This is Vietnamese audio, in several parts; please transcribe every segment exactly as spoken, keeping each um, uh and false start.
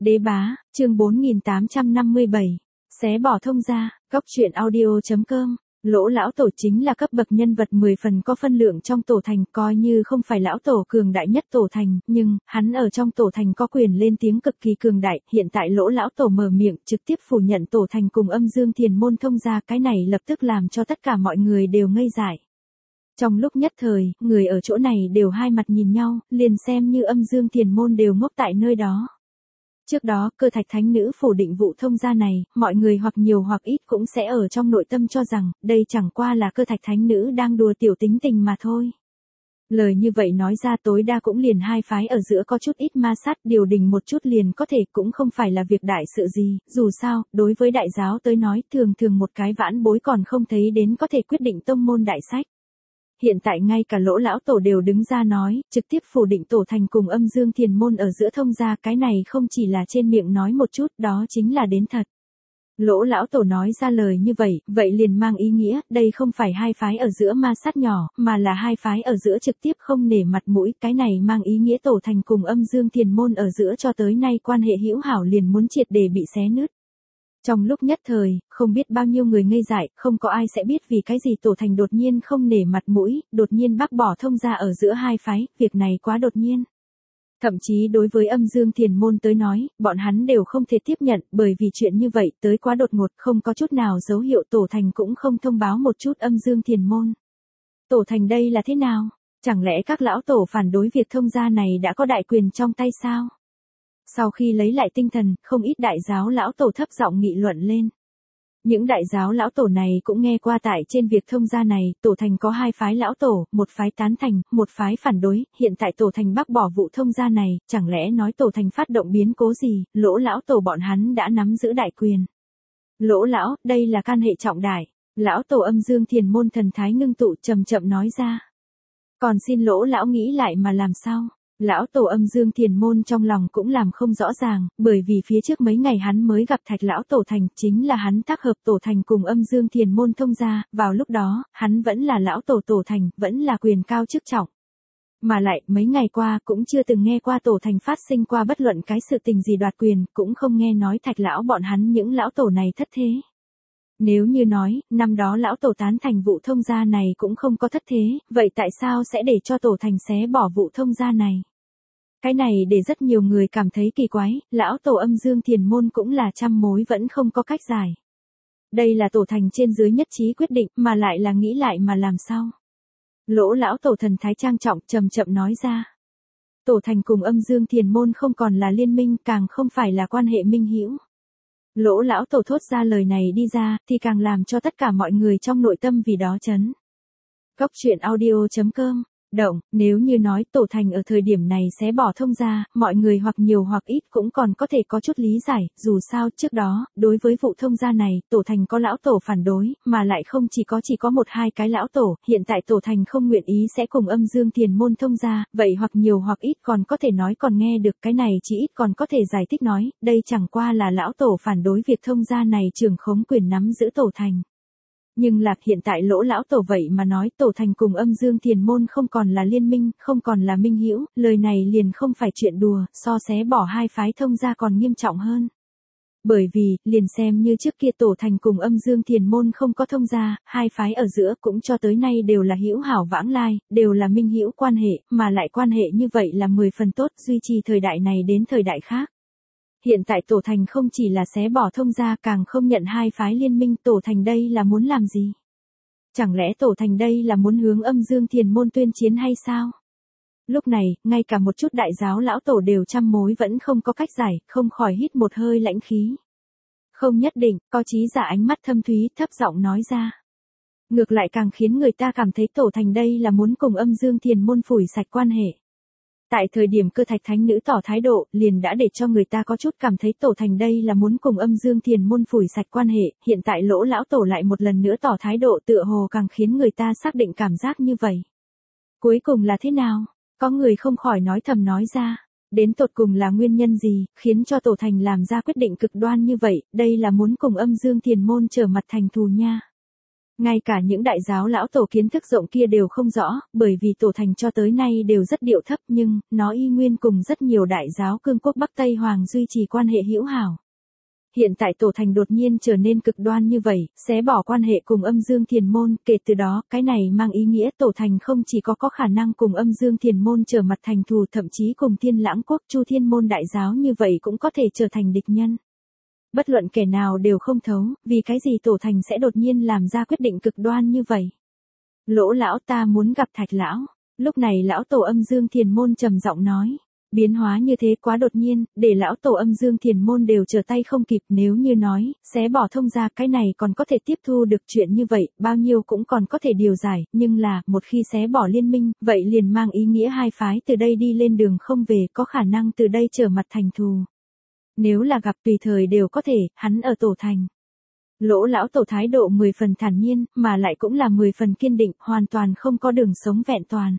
Đế bá, chương bốn nghìn tám trăm năm mươi bảy. Xé bỏ thông gia, góc truyện audio.com. Lỗ lão tổ chính là cấp bậc nhân vật mười phần có phân lượng trong tổ thành, coi như không phải lão tổ cường đại nhất tổ thành, nhưng hắn ở trong tổ thành có quyền lên tiếng cực kỳ cường đại. Hiện tại lỗ lão tổ mở miệng trực tiếp phủ nhận tổ thành cùng âm dương thiền môn thông gia, cái này lập tức làm cho tất cả mọi người đều ngây dại. Trong lúc nhất thời, người ở chỗ này đều hai mặt nhìn nhau, liền xem như âm dương thiền môn đều ngốc tại nơi đó. Trước đó, Cơ Thạch Thánh Nữ phủ định vụ thông gia này, mọi người hoặc nhiều hoặc ít cũng sẽ ở trong nội tâm cho rằng, đây chẳng qua là Cơ Thạch Thánh Nữ đang đùa tiểu tính tình mà thôi. Lời như vậy nói ra tối đa cũng liền hai phái ở giữa có chút ít ma sát, điều đình một chút liền có thể, cũng không phải là việc đại sự gì, dù sao, đối với đại giáo tới nói, thường thường một cái vãn bối còn không thấy đến có thể quyết định tông môn đại sách. Hiện tại ngay cả lỗ lão tổ đều đứng ra nói, trực tiếp phủ định tổ thành cùng âm dương thiền môn ở giữa thông gia, cái này không chỉ là trên miệng nói một chút, đó chính là đến thật. Lỗ lão tổ nói ra lời như vậy, vậy liền mang ý nghĩa, đây không phải hai phái ở giữa ma sát nhỏ, mà là hai phái ở giữa trực tiếp không nể mặt mũi, cái này mang ý nghĩa tổ thành cùng âm dương thiền môn ở giữa cho tới nay quan hệ hữu hảo liền muốn triệt để bị xé nứt. Trong lúc nhất thời, không biết bao nhiêu người ngây dại, không có ai sẽ biết vì cái gì tổ thành đột nhiên không nể mặt mũi, đột nhiên bác bỏ thông gia ở giữa hai phái, việc này quá đột nhiên. Thậm chí đối với âm dương thiền môn tới nói, bọn hắn đều không thể tiếp nhận, bởi vì chuyện như vậy tới quá đột ngột, không có chút nào dấu hiệu tổ thành cũng không thông báo một chút âm dương thiền môn. Tổ thành đây là thế nào? Chẳng lẽ các lão tổ phản đối việc thông gia này đã có đại quyền trong tay sao? Sau khi lấy lại tinh thần, không ít đại giáo lão tổ thấp giọng nghị luận lên. Những đại giáo lão tổ này cũng nghe qua tại trên việc thông gia này, tổ thành có hai phái lão tổ, một phái tán thành, một phái phản đối, hiện tại tổ thành bác bỏ vụ thông gia này, chẳng lẽ nói tổ thành phát động biến cố gì, lỗ lão tổ bọn hắn đã nắm giữ đại quyền. Lỗ lão, đây là can hệ trọng đại, lão tổ âm dương thiền môn thần thái ngưng tụ chậm chậm nói ra. Còn xin lỗ lão nghĩ lại mà làm sao? Lão tổ âm dương thiền môn trong lòng cũng làm không rõ ràng, bởi vì phía trước mấy ngày hắn mới gặp Thạch lão tổ thành, chính là hắn tác hợp tổ thành cùng âm dương thiền môn thông gia, vào lúc đó, hắn vẫn là lão tổ tổ thành, vẫn là quyền cao chức trọng. Mà lại, mấy ngày qua cũng chưa từng nghe qua tổ thành phát sinh qua bất luận cái sự tình gì đoạt quyền, cũng không nghe nói Thạch lão bọn hắn những lão tổ này thất thế. Nếu như nói, năm đó lão tổ tán thành vụ thông gia này cũng không có thất thế, vậy tại sao sẽ để cho tổ thành xé bỏ vụ thông gia này? Cái này để rất nhiều người cảm thấy kỳ quái, lão tổ âm dương thiền môn cũng là trăm mối vẫn không có cách giải. Đây là tổ thành trên dưới nhất trí quyết định, mà lại là nghĩ lại mà làm sao? Lỗ lão tổ thần thái trang trọng chậm chậm nói ra. Tổ thành cùng âm dương thiền môn không còn là liên minh, càng không phải là quan hệ minh hữu. Lỗ lão tổ thốt ra lời này đi ra, thì càng làm cho tất cả mọi người trong nội tâm vì đó chấn. Góc truyện audio.com. Động, nếu như nói tổ thành ở thời điểm này sẽ bỏ thông gia, mọi người hoặc nhiều hoặc ít cũng còn có thể có chút lý giải, dù sao trước đó, đối với vụ thông gia này, tổ thành có lão tổ phản đối, mà lại không chỉ có chỉ có một hai cái lão tổ, hiện tại tổ thành không nguyện ý sẽ cùng âm dương thiền môn thông gia, vậy hoặc nhiều hoặc ít còn có thể nói còn nghe được, cái này chỉ ít còn có thể giải thích nói, đây chẳng qua là lão tổ phản đối việc thông gia này trưởng khống quyền nắm giữ tổ thành. Nhưng lạc hiện tại lỗ lão tổ vậy mà nói tổ thành cùng âm dương thiền môn không còn là liên minh, không còn là minh hữu, lời này liền không phải chuyện đùa, so xé bỏ hai phái thông gia còn nghiêm trọng hơn. Bởi vì, liền xem như trước kia tổ thành cùng âm dương thiền môn không có thông gia, hai phái ở giữa cũng cho tới nay đều là hữu hảo vãng lai, đều là minh hữu quan hệ, mà lại quan hệ như vậy là mười phần tốt, duy trì thời đại này đến thời đại khác. Hiện tại tổ thành không chỉ là xé bỏ thông gia, càng không nhận hai phái liên minh, tổ thành đây là muốn làm gì? Chẳng lẽ tổ thành đây là muốn hướng âm dương thiền môn tuyên chiến hay sao? Lúc này, ngay cả một chút đại giáo lão tổ đều trăm mối vẫn không có cách giải, không khỏi hít một hơi lãnh khí. Không nhất định, có trí giả ánh mắt thâm thúy thấp giọng nói ra. Ngược lại càng khiến người ta cảm thấy tổ thành đây là muốn cùng âm dương thiền môn phủi sạch quan hệ. Tại thời điểm Cơ Thạch Thánh Nữ tỏ thái độ, liền đã để cho người ta có chút cảm thấy tổ thành đây là muốn cùng âm dương thiền môn phủi sạch quan hệ, hiện tại lỗ lão tổ lại một lần nữa tỏ thái độ tựa hồ càng khiến người ta xác định cảm giác như vậy. Cuối cùng là thế nào? Có người không khỏi nói thầm nói ra. Đến tột cùng là nguyên nhân gì, khiến cho tổ thành làm ra quyết định cực đoan như vậy, đây là muốn cùng âm dương thiền môn trở mặt thành thù nha. Ngay cả những đại giáo lão tổ kiến thức rộng kia đều không rõ, bởi vì tổ thành cho tới nay đều rất điệu thấp nhưng, nó y nguyên cùng rất nhiều đại giáo cương quốc Bắc Tây Hoàng duy trì quan hệ hữu hảo. Hiện tại tổ thành đột nhiên trở nên cực đoan như vậy, xé bỏ quan hệ cùng âm dương thiền môn, kể từ đó, cái này mang ý nghĩa tổ thành không chỉ có có khả năng cùng âm dương thiền môn trở mặt thành thù, thậm chí cùng Thiên Lãng quốc Chu Thiên môn đại giáo như vậy cũng có thể trở thành địch nhân. Bất luận kẻ nào đều không thấu, vì cái gì tổ thành sẽ đột nhiên làm ra quyết định cực đoan như vậy. Lỗ lão, ta muốn gặp Thạch lão. Lúc này lão tổ âm dương thiền môn trầm giọng nói. Biến hóa như thế quá đột nhiên, để lão tổ âm dương thiền môn đều trở tay không kịp, nếu như nói, xé bỏ thông ra cái này còn có thể tiếp thu được chuyện như vậy, bao nhiêu cũng còn có thể điều giải, nhưng là, một khi xé bỏ liên minh, vậy liền mang ý nghĩa hai phái từ đây đi lên đường không về, có khả năng từ đây trở mặt thành thù. Nếu là gặp tùy thời đều có thể, hắn ở tổ thành. Lỗ lão tổ thái độ mười phần thản nhiên, mà lại cũng là mười phần kiên định, hoàn toàn không có đường sống vẹn toàn.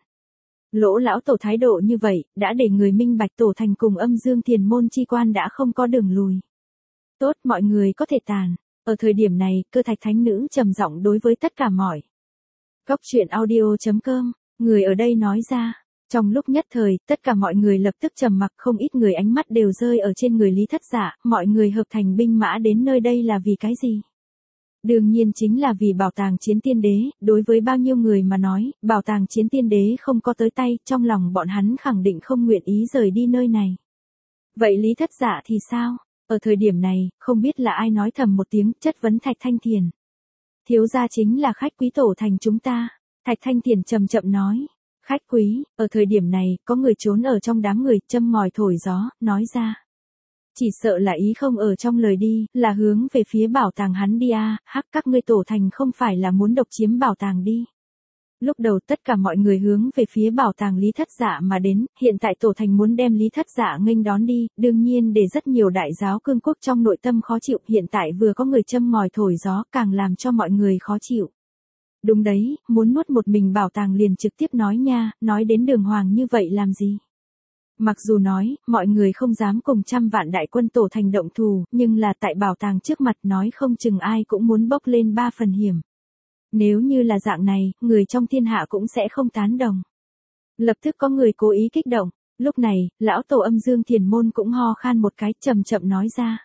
Lỗ lão tổ thái độ như vậy, đã để người minh bạch tổ thành cùng âm dương thiền môn chi quan đã không có đường lùi. Tốt, mọi người có thể tàn. Ở thời điểm này, Cơ Thạch thánh nữ trầm giọng đối với tất cả mọi. Góc truyện audio chấm com, người ở đây nói ra. Trong lúc nhất thời, tất cả mọi người lập tức trầm mặc, không ít người ánh mắt đều rơi ở trên người Lý Thất Dạ, mọi người hợp thành binh mã đến nơi đây là vì cái gì? Đương nhiên chính là vì bảo tàng chiến tiên đế, đối với bao nhiêu người mà nói, bảo tàng chiến tiên đế không có tới tay, trong lòng bọn hắn khẳng định không nguyện ý rời đi nơi này. Vậy Lý Thất Dạ thì sao? Ở thời điểm này, không biết là ai nói thầm một tiếng, chất vấn Thạch Thanh Thiền. Thiếu gia chính là khách quý tổ thành chúng ta. Thạch Thanh Thiền chậm chậm nói. Khách quý, ở thời điểm này, có người trốn ở trong đám người, châm ngòi thổi gió, nói ra. Chỉ sợ là ý không ở trong lời đi, là hướng về phía bảo tàng hắn đi à, hắc các ngươi tổ thành không phải là muốn độc chiếm bảo tàng đi. Lúc đầu tất cả mọi người hướng về phía bảo tàng Lý Thất Dạ mà đến, hiện tại tổ thành muốn đem Lý Thất Dạ nghênh đón đi, đương nhiên để rất nhiều đại giáo cương quốc trong nội tâm khó chịu, hiện tại vừa có người châm ngòi thổi gió càng làm cho mọi người khó chịu. Đúng đấy, muốn nuốt một mình bảo tàng liền trực tiếp nói nha, nói đến đường hoàng như vậy làm gì? Mặc dù nói, mọi người không dám cùng trăm vạn đại quân tổ thành động thù, nhưng là tại bảo tàng trước mặt nói không chừng ai cũng muốn bốc lên ba phần hiểm. Nếu như là dạng này, người trong thiên hạ cũng sẽ không tán đồng. Lập tức có người cố ý kích động, lúc này, lão tổ âm dương thiền môn cũng ho khan một cái, chậm chậm nói ra.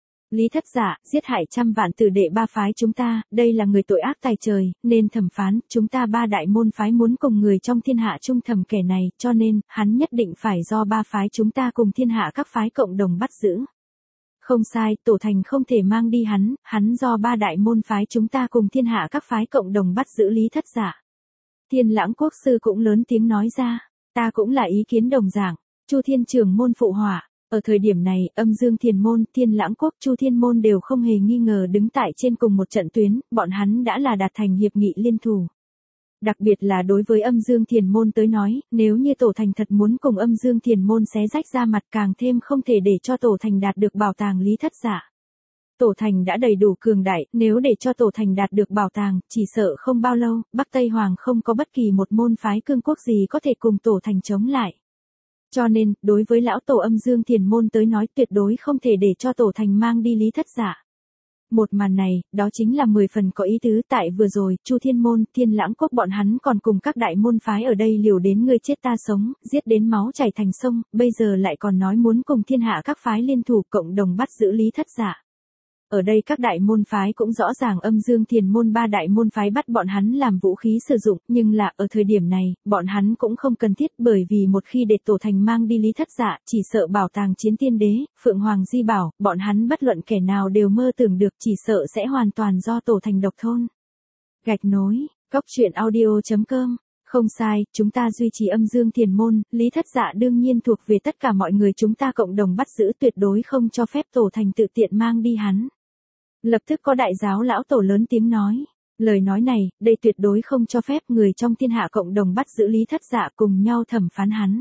Lý Thất Dạ, giết hại trăm vạn tử đệ ba phái chúng ta, đây là người tội ác tài trời, nên thẩm phán, chúng ta ba đại môn phái muốn cùng người trong thiên hạ trung thẩm kẻ này, cho nên, hắn nhất định phải do ba phái chúng ta cùng thiên hạ các phái cộng đồng bắt giữ. Không sai, tổ thành không thể mang đi hắn, hắn do ba đại môn phái chúng ta cùng thiên hạ các phái cộng đồng bắt giữ Lý Thất Dạ. Thiên Lãng quốc sư cũng lớn tiếng nói ra, ta cũng là ý kiến đồng dạng, Chu Thiên trưởng môn phụ họa. Ở thời điểm này, âm dương thiền môn, Thiên Lãng quốc, Chu Thiên môn đều không hề nghi ngờ đứng tại trên cùng một trận tuyến, bọn hắn đã là đạt thành hiệp nghị liên thủ. Đặc biệt là đối với âm dương thiền môn tới nói, nếu như tổ thành thật muốn cùng âm dương thiền môn xé rách ra mặt càng thêm không thể để cho tổ thành đạt được bảo tàng Lý Thất Dạ. Tổ thành đã đầy đủ cường đại, nếu để cho tổ thành đạt được bảo tàng, chỉ sợ không bao lâu, Bắc Tây Hoàng không có bất kỳ một môn phái cương quốc gì có thể cùng tổ thành chống lại. Cho nên, đối với lão tổ âm dương thiền môn tới nói tuyệt đối không thể để cho tổ thành mang đi Lý Thất Dạ. Một màn này, đó chính là mười phần có ý tứ tại vừa rồi, Chu Thiên môn, Thiên Lãng quốc bọn hắn còn cùng các đại môn phái ở đây liều đến ngươi chết ta sống, giết đến máu chảy thành sông, bây giờ lại còn nói muốn cùng thiên hạ các phái liên thủ cộng đồng bắt giữ Lý Thất Dạ. Ở đây các đại môn phái cũng rõ ràng âm dương thiền môn ba đại môn phái bắt bọn hắn làm vũ khí sử dụng, nhưng là ở thời điểm này, bọn hắn cũng không cần thiết bởi vì một khi để tổ thành mang đi Lý Thất Dạ, chỉ sợ bảo tàng chiến tiên đế, Phượng Hoàng Di Bảo, bọn hắn bất luận kẻ nào đều mơ tưởng được chỉ sợ sẽ hoàn toàn do tổ thành độc thôn. Gạch nối, góc truyện audio chấm com. Không sai, chúng ta duy trì âm dương thiền môn, Lý Thất Dạ đương nhiên thuộc về tất cả mọi người chúng ta cộng đồng bắt giữ tuyệt đối không cho phép tổ thành tự tiện mang đi hắn. Lập tức có đại giáo lão tổ lớn tiếng nói. Lời nói này, đây tuyệt đối không cho phép người trong thiên hạ cộng đồng bắt giữ Lý Thất Dạ cùng nhau thẩm phán hắn.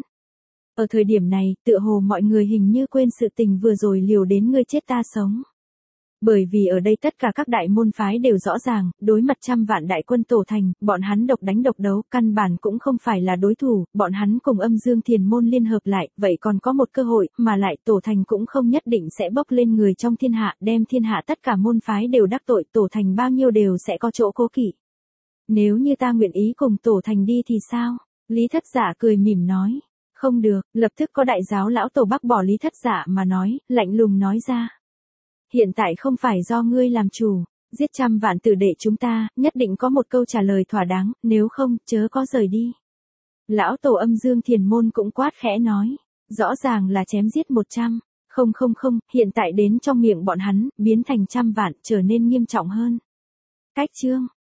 Ở thời điểm này, tựa hồ mọi người hình như quên sự tình vừa rồi liều đến ngươi chết ta sống. Bởi vì ở đây tất cả các đại môn phái đều rõ ràng, đối mặt trăm vạn đại quân Tổ Thành, bọn hắn độc đánh độc đấu, căn bản cũng không phải là đối thủ, bọn hắn cùng Âm Dương Thiền môn liên hợp lại, vậy còn có một cơ hội, mà lại Tổ Thành cũng không nhất định sẽ bốc lên người trong thiên hạ, đem thiên hạ tất cả môn phái đều đắc tội, Tổ Thành bao nhiêu đều sẽ có chỗ cố kỵ. Nếu như ta nguyện ý cùng Tổ Thành đi thì sao? Lý Thất Dạ cười mỉm nói. Không được, lập tức có đại giáo lão tổ bác bỏ Lý Thất Dạ mà nói, lạnh lùng nói ra. Hiện tại không phải do ngươi làm chủ, giết trăm vạn tử đệ chúng ta, nhất định có một câu trả lời thỏa đáng, nếu không, chớ có rời đi. Lão tổ Âm Dương Thiền môn cũng quát khẽ nói, rõ ràng là chém giết một trăm, không không không, hiện tại đến trong miệng bọn hắn, biến thành trăm vạn, trở nên nghiêm trọng hơn. Cách chương